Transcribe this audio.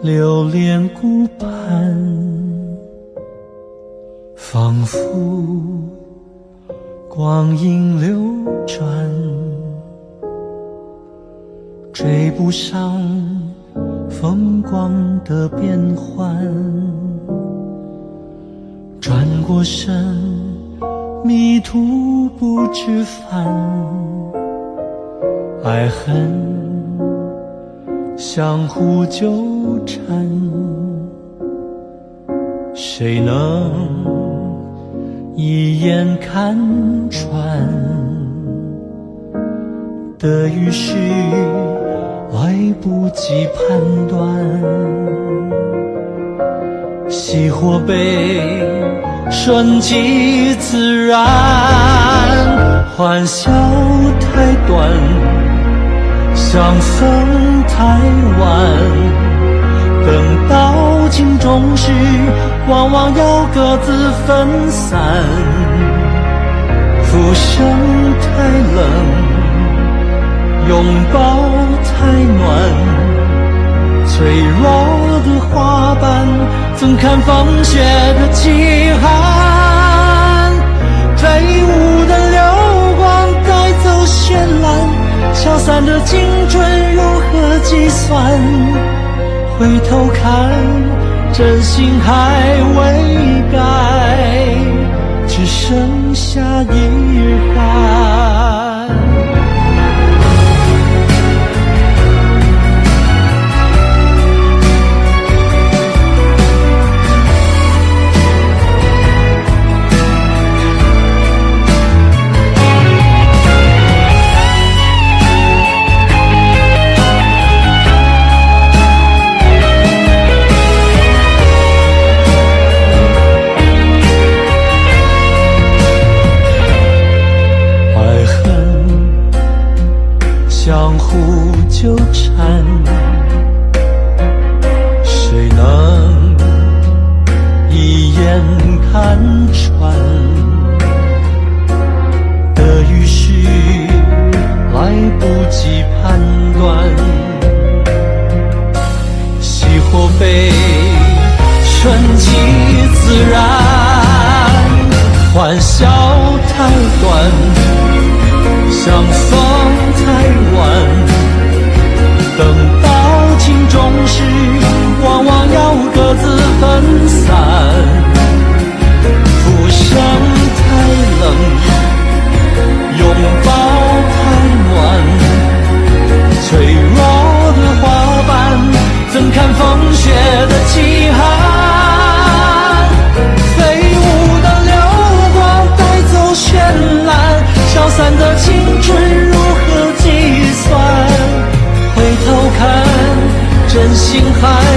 留恋顾盼，仿佛光阴流转，追不上风光的变幻。转过身，迷途不知返，爱恨相互纠缠，谁能一眼看穿？得与失来不及判断，喜或悲顺其自然，欢笑太短，相逢太晚，等到情终时，往往要各自分散。浮生太冷，拥抱太暖，脆弱的花瓣怎堪风雪的饥寒？飞舞的流光带走绚烂，消散的青春如何计算？回头看，真心还未改，只剩下遗憾。相互纠缠，谁能一眼看穿？得与失来不及判断，喜或悲顺其自然，欢笑太短，相逢太晚，等到情终时，往往要各自分散。浮生太冷，拥抱太暖，脆弱的花瓣怎堪风雪的饥寒？飞舞的流光带走绚烂，消散的青春如何计算？回头看，真心还